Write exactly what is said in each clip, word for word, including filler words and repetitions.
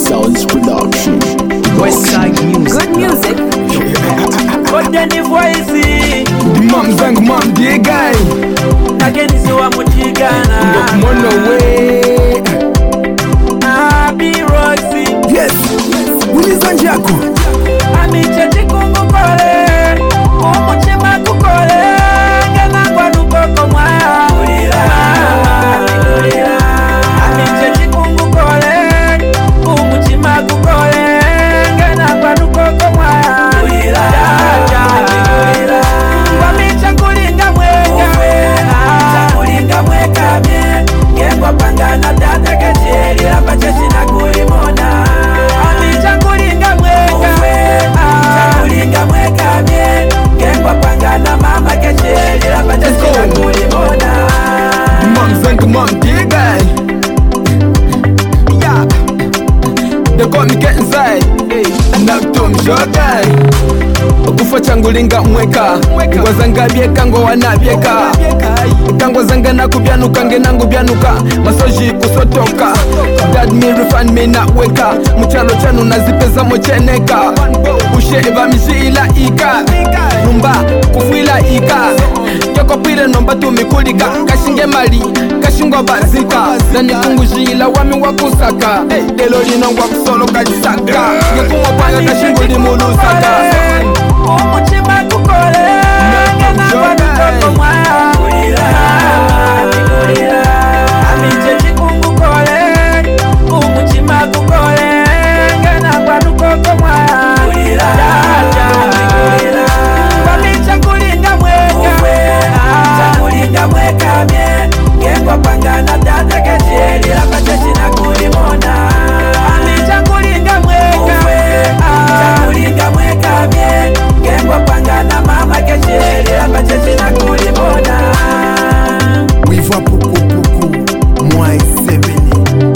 Sounds Production. Westside Music. Good music. But then the voice The mom zang mom the guy. again is wa muchigana. Mono way. Abi Roxy. Yes. Wilizanje yako. Amiche chikungu kole. Umuchima kukole. Ngena kwa nukoko mwaya. Ulira. Ulira. Amiche chikungu kole. Umuchima kukole. Ngena kwa nukoko mwaya. Ulira. Ulira. Wamicha kulinga mweka. Kulinga mweka mie. Ngengwa pangana tata kecheli. Lapa chechi na kulimona. Amicha kulinga mweka. Kulinga mweka mie. Ngengwa pangana mama kecheli. Lapa chechi na kulimona. The mom zang mom the guy. Yeah. They call me get inside. Hey. Now Tom Show guy. Okufa changu linga mweka Ngwa zanga bieka ngo wanabieka Kangwa zanga na kubyanuka nge nangu byanuka Masoji kusotoka Dad me refund me na weka Muchalo chanu nazipeza mocheneka Ushe eva mishi ila ika Numba kufuila ika Yoko pire nomba tumikulika Kashinge mali, kashingwa bazika Zani kungujila wami wakusaka Delo lino ngwa kusolo kajisaka Ngekumwa panga kashingo limulusaka Umuchima kukole. Ngena kwa nukoko mwaya. Ulira. Ulira. Amiche chikungu kole. Umuchima kukole. Ngena kwa nukoko mwaya. Ulira. Ulira. Wamicha kulinga mweka. Kulinga mweka mie. Ngengwa pangana tata kecheli. Lapa chechi na kulimona. Amicha kulinga mweka. Kulinga mweka mie. Ngengwa pangana mama kecheli. Lapa chechi na kulimona. Wiva puku puku Mwai seveni.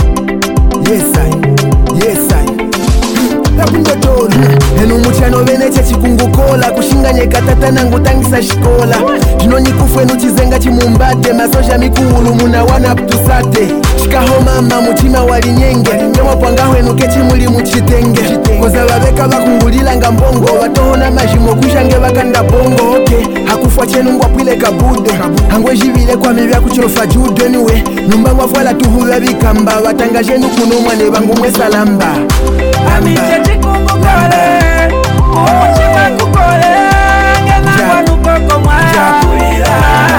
Yes I, yes I. Nakunga dolu Enu muchano veneche chikungukola Kushinganye katata nangu tangisa shikola Jinoni kufwe nuchizenga chimumbate Masosha mikulu muna wana ptusate Shikaho mama muchima wali nyenge Nyama pangahwe nukechi muli muchitenge Koza wabeka bakungulila nga mbongo Watohona majimo kushange bakanda bongo okay. Hakufwa chenu ngwa pwile kabudo Hangwe jivile kwa mivya kuchofa judo anyway Numba ngwafwala tuhuwa bikamba Watangaje nukuno mwane bangu mwe salamba Amiche chikungu kole. Umuchima kukole. Ngena kwa nukoko mwaya. Ulira.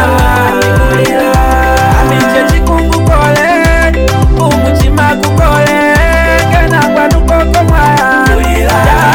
Ulira. Amiche chikungu kole. Umuchima kukole. Ngena kwa nukoko mwaya. Ulira.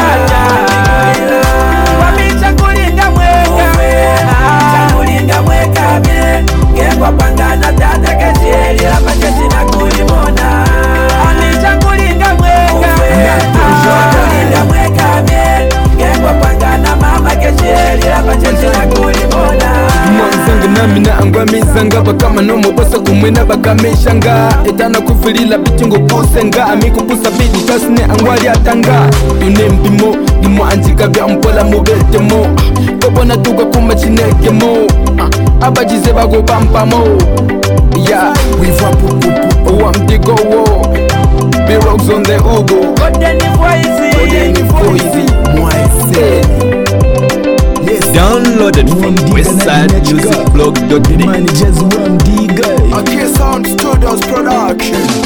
Ulira. Wamicha kulinga mweka. Kulinga mweka mie. Ngengwa pangana tata kecheli. Lapa chechi na kulimona. Amicha kulinga mweka. Kulinga mweka mie. Ngengwa pangana mama kecheli. Lapa chechi na kulimona. Mwanzanga nami na angwa mizanga Bakama nomo bosa kumwena bakameshanga Etana kufilila bitungo kusenga Amiku kusa bidi tasne angwali atanga Tune mpimo Dimo anjika bya mpola mubete mo Kopona tuka kuma chineke mo Abajize bago bampa mo Yeah Wiva puku puku Wamdigo wo B-Rocks on the Ugo Golden voice. Golden voice Mwai seveni. Yes Downloaded from westside music blog dot net Managers one D guy. Okay, Sound Studios Production.